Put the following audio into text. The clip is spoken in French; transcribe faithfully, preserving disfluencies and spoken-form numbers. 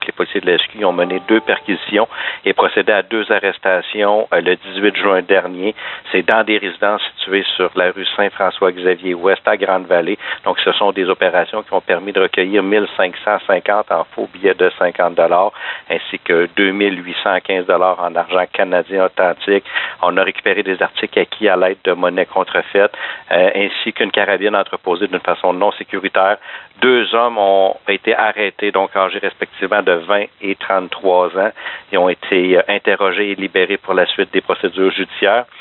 Les policiers de l'E S Q ont mené deux perquisitions et procédé à deux arrestations euh, le dix-huit juin dernier. C'est dans des résidences situées sur la rue Saint-François-Xavier-Ouest à Grande-Vallée. Donc, ce sont des opérations qui ont permis de recueillir mille cinq cent cinquante en faux billets de cinquante dollars ainsi que deux mille huit cent quinze dollars en argent canadien authentique. On a récupéré des articles acquis à l'aide de monnaie contrefaite euh, ainsi qu'une carabine entreposée d'une façon non sécuritaire. Deux hommes ont été arrêtés, donc âgés respectivement de vingt et trente-trois ans. Ils ont été interrogés et libérés pour la suite des procédures judiciaires.